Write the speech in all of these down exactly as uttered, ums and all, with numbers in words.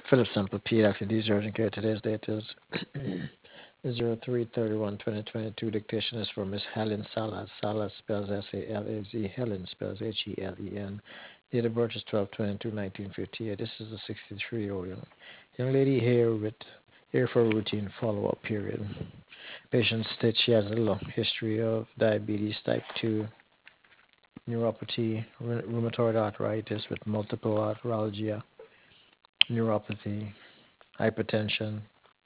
Philip Sample pediatric urgent care. Today's date is zero three thirty-one twenty twenty-two. Dictation is for Miss Helen Salas. Salas spells S A L A Z. Helen spells H E L E N. Date of birth is twelve twenty-two nineteen fifty-eight. This is a sixty-three year old young, young lady here with here for a routine follow up period. Patient states she has a long history of diabetes type two, neuropathy, rheumatoid arthritis with multiple arthralgia, neuropathy, hypertension,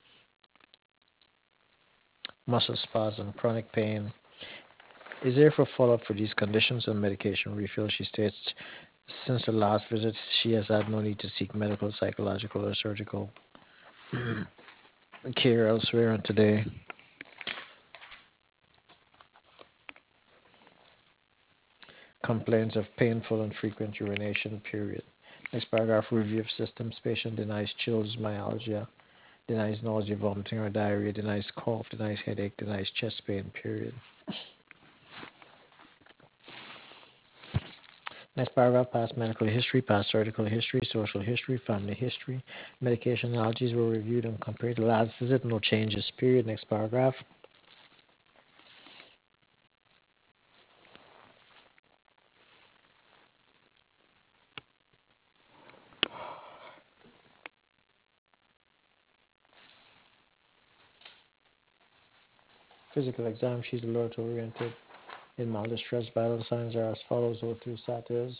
muscle spasm, chronic pain. Is there for follow-up for these conditions and medication refill? She states since the last visit, she has had no need to seek medical, psychological, or surgical care elsewhere. And today, complains of painful and frequent urination. Period. Next paragraph: review of systems. Patient denies chills, myalgia, denies nausea, vomiting, or diarrhea, denies cough, denies headache, denies chest pain. Period. Next paragraph: past medical history, past surgical history, social history, family history, medication allergies were reviewed and compared to last visit. No changes. Period. Next paragraph: physical exam. She's alert oriented. In mild distress, vital signs are as follows: O two SAT is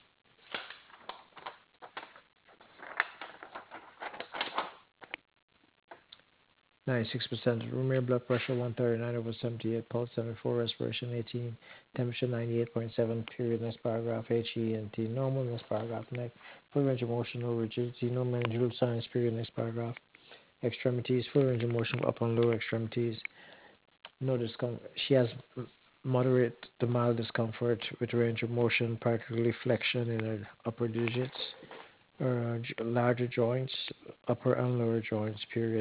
ninety-six percent room air, blood pressure one thirty-nine over seventy-eight, pulse seventy-four, respiration eighteen, temperature ninety-eight point seven. Period. Next paragraph: H E N T normal. Next paragraph: neck, full range of motion, no rigidity, no mandibular signs. Period. Next paragraph: extremities, full range of motion, upper and lower extremities, no discomfort. She has moderate to mild discomfort with range of motion, particularly flexion in her upper digits or uh, j- larger joints, upper and lower joints. Period.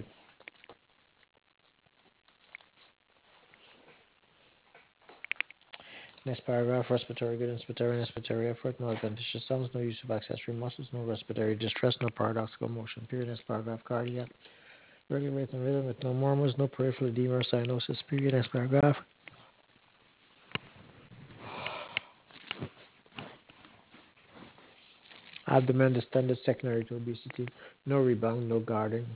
Next paragraph: respiratory good, inspiratory, inspiratory effort, no adventitious sounds, no use of accessory muscles, no respiratory distress, no paradoxical motion. Period. Next paragraph: cardiac, regular rate and rhythm with no murmurs, no peripheral edema or cyanosis. Period. Next paragraph: abdomen distended secondary to obesity, no rebound, no guarding,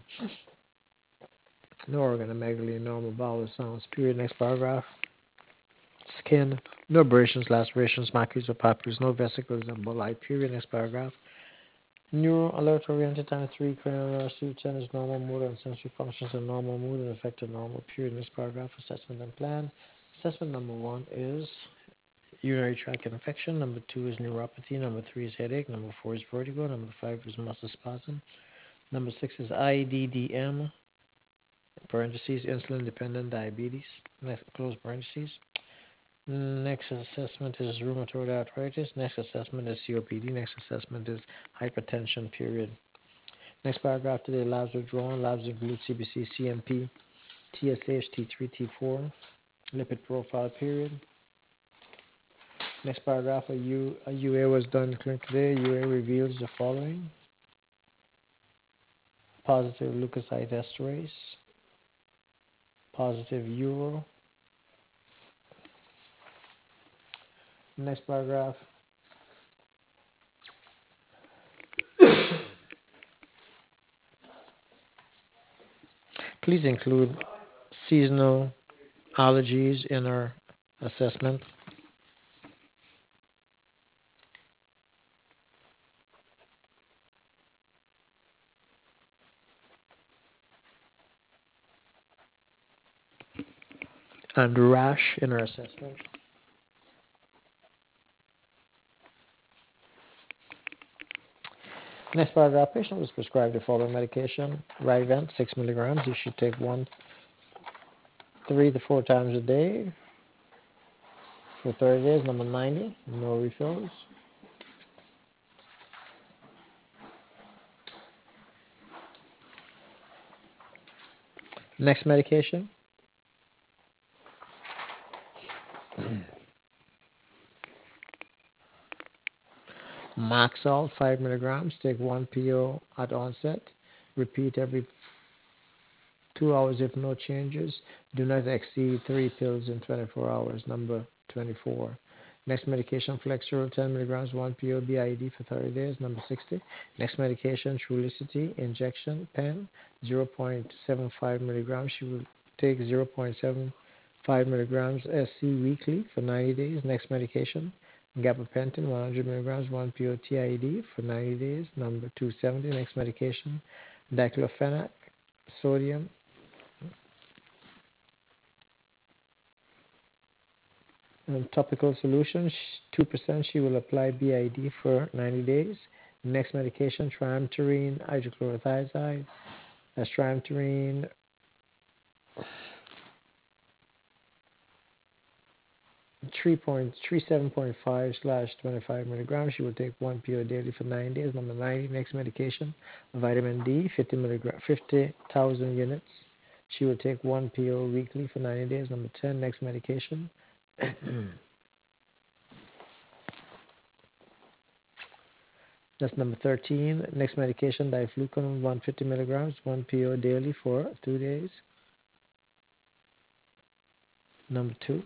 no organomegaly, normal bowel sounds. Period. Next paragraph: skin, no abrasions, lacerations, macules or papules, no vesicles and bulli. Period. Next paragraph: neuro alert oriented times three, cranial neurosty ten is normal mood and sensory functions are normal mood and affected normal. Period. Next paragraph: assessment and plan. Assessment number one is urinary tract infection. Number two is neuropathy. Number three is headache. Number four is vertigo. Number five is muscle spasm. Number six is I D D M, parentheses, insulin dependent diabetes. Next, close parentheses. Next assessment is rheumatoid arthritis. Next assessment is C O P D. Next assessment is hypertension. Period. Next paragraph: today labs were drawn. Labs include C B C, C M P, T S H, T three, T four, lipid profile. Period. Next paragraph: a, U, a U A was done in clinic today. U A reveals the following: positive leukocyte esterase, positive uro. Next paragraph: please include seasonal allergies in our assessment. And rash in our assessment. Next paragraph: patient was prescribed the following medication: Rivent, six milligrams. You should take one, three to four times a day for thirty days. Number ninety, no refills. Next medication: Maxol, five milligrams. Take one P O at onset. Repeat every two hours if no changes. Do not exceed three pills in twenty-four hours. Number twenty-four. Next medication, Flexeril, ten milligrams, one P O B I D for thirty days. Number sixty. Next medication, Trulicity, injection, pen, zero point seven five milligrams. She will take zero point seven five milligrams S C weekly for ninety days. Next medication, gabapentin, one hundred milligrams, one P O T I D for ninety days. Number two hundred seventy. Next medication, diclofenac, sodium, and topical solution, two percent she will apply B I D for ninety days. Next medication, triamterene hydrochlorothiazide. That's triamterene three point three seven point five slash twenty-five milligrams. She will take one pill daily for nine days. Number ninety, next medication, vitamin D, fifty milligram, fifty thousand units. She will take one pill weekly for ninety days. Number ten, next medication. That's number thirteen. Next medication, diflucan, one hundred fifty milligrams, one pill daily for two days. Number two.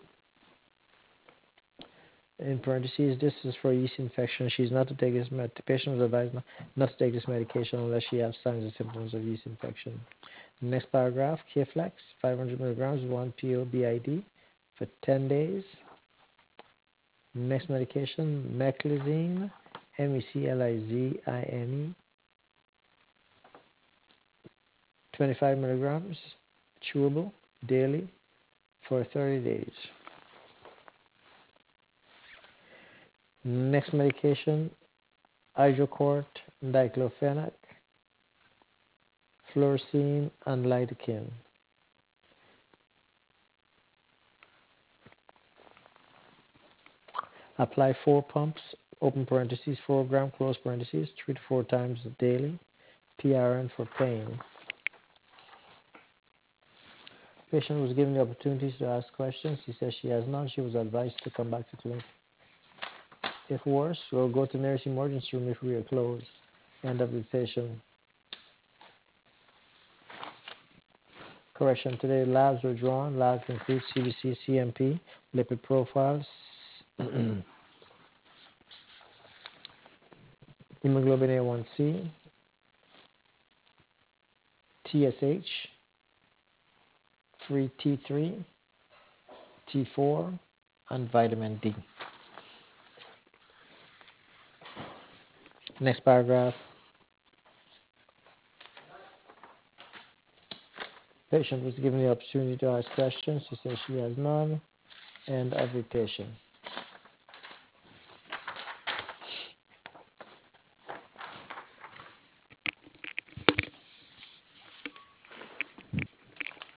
In parentheses, this is for yeast infection. She's not to take this med. The patient was advised not, not to take this medication unless she has signs and symptoms of yeast infection. Next paragraph, K-Flex, five hundred milligrams, one P O B I D for ten days. Next medication, meclizine, M E C L I Z I N E, twenty-five milligrams, chewable, daily for thirty days. Next medication, hydrocort, diclofenac, fluorescein, and lidocaine. Apply four pumps, open parentheses, four gram, close parentheses, three to four times daily. P R N for pain. Patient was given the opportunities to ask questions. He says she has none. She was advised to come back to clinic. If worse, we'll go to nearest emergency room if we are closed. End of dictation. Correction, today labs were drawn. Labs include C B C, C M P, lipid profiles, hemoglobin A one C, T S H, free T three, T four, and vitamin D. Next paragraph. Patient was given the opportunity to ask questions. She says she has none. End of dictation.